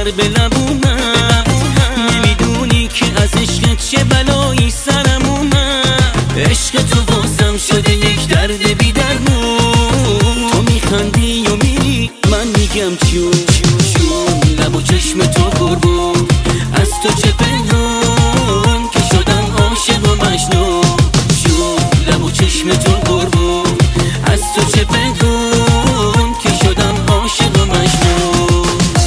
دختر به لب اومد. نمیدونی که از عشقت چه بلایی سرم اومد. عشق تو واسم شده یک درد بی درمون. تو میخندی و میری من میگم چون لب و چشم تو قربون. از تو چه پنهان که شدم عاشق و مجنون. لب و چشم تو قربون. از تو چه پنهان که شدم عاشق و مجنون.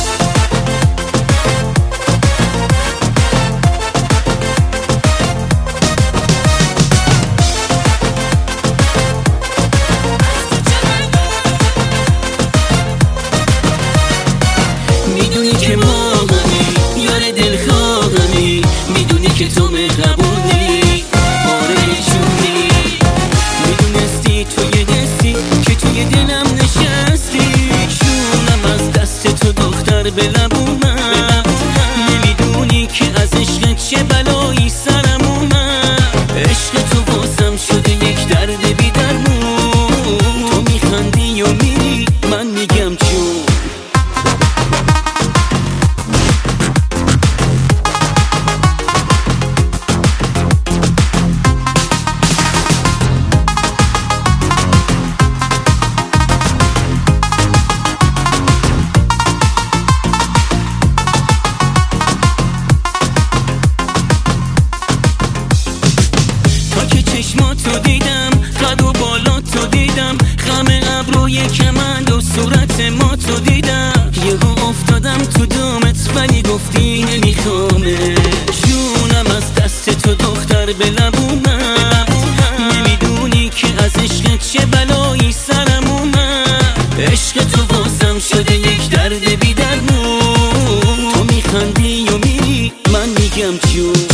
میدونی که ما همی یار دلخواهمی. میدونی که تو مهربونی آره جونی. میدونستی توی دستی که توی دلم نشستی. جونم از دست تو دختر به لب اومد. نمیدونی که از عشقت چه بلایی سرم اومد. عشق تو واسم شده یک درد بی درمون. تو میخندی و میری من میگم چون. چشماتو دیدم قد و بالاتو دیدم. خم ابروی کمند و صورت ما تو دیدم. یهو افتادم تو دامت ولی گفتی نمیخوامه. جونم از دست تو دختر به لب اومد. نمیدونی که از عشقت چه بلایی سرم اومد. عشق تو واسم شده یک درد بی درمون. تو میخندی و میری من میگم چون.